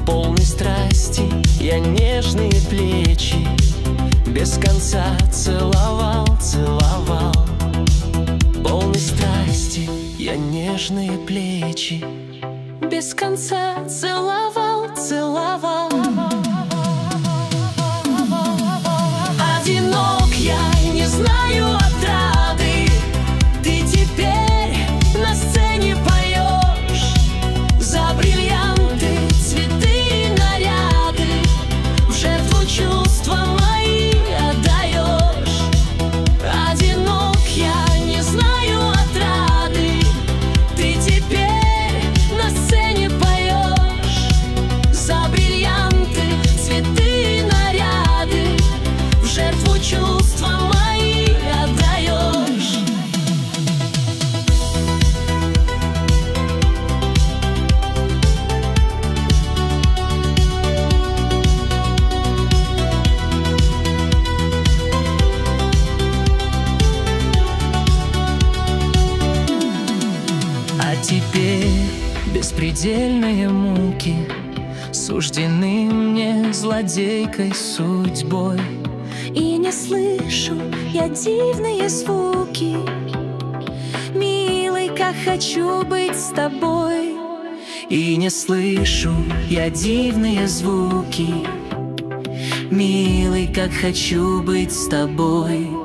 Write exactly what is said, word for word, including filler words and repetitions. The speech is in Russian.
полной страсти я нежные плечи без конца целовал, целовал. Полной страсти я нежные плечи без конца целовал, целовал. Одинок я, не знаю отрады, ты теперь на сцене поешь за бриллианты, цветы и наряды, в жертву чувства мои отдаешь. Одинок я, не знаю отрады, ты теперь на сцене поешь за бриллианты, цветы и наряды, в жертву чувства мои отдаешь. А теперь беспредельные муки суждены мне злодейкой судьбой. И не слышу я дивные звуки, милый, как хочу быть с тобой. И не слышу я дивные звуки, милый, как хочу быть с тобой.